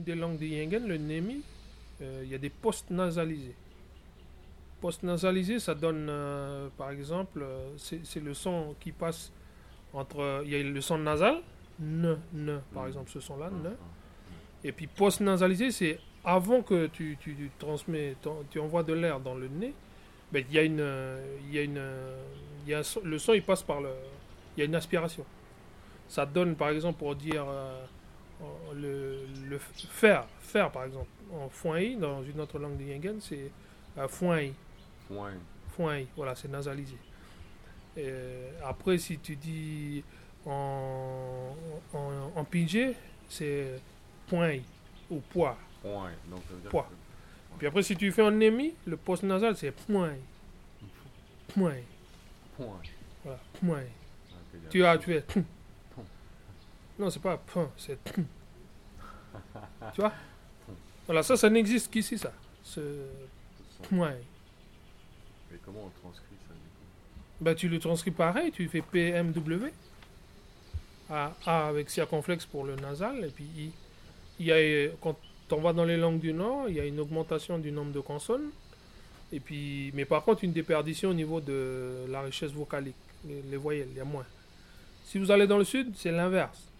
des langues de Yingen, le Nemi, il y a des post-nasalisés. Post-nasalisé, ça donne, par exemple, c'est le son qui passe entre. Il y a le son nasal, par exemple, ce son-là, ne. Et puis post-nasalisé, c'est avant que tu transmets, tu envoies de l'air dans le nez, ben, il y a une. Il y a une il y a le son, il passe par le. Il y a une aspiration. Ça donne, par exemple, pour dire le faire, par exemple, en foin, dans une autre langue de Yingen, c'est foin. Point. Foin, voilà, c'est nasalisé. Après, si tu dis en pidgin, c'est point ou poids. Point. Donc ça veut dire Poids. que. Puis après, si tu fais en émi, le post nasal, c'est point. Point. Point. Voilà, point. Ok, il y a- Tu fais. Non, c'est pas point, c'est. Tu vois? Voilà, ça n'existe qu'ici, ça. Ce son. point. Mais comment on transcrit ça du coup? Ben, tu le transcris pareil, tu fais PMW. A avec circonflexe pour le nasal, et puis I. Il y a, quand on va dans les langues du Nord, il y a une augmentation du nombre de consonnes. Et puis, mais par contre, une déperdition au niveau de la richesse vocalique. Les voyelles, il y a moins. Si vous allez dans le Sud, c'est l'inverse.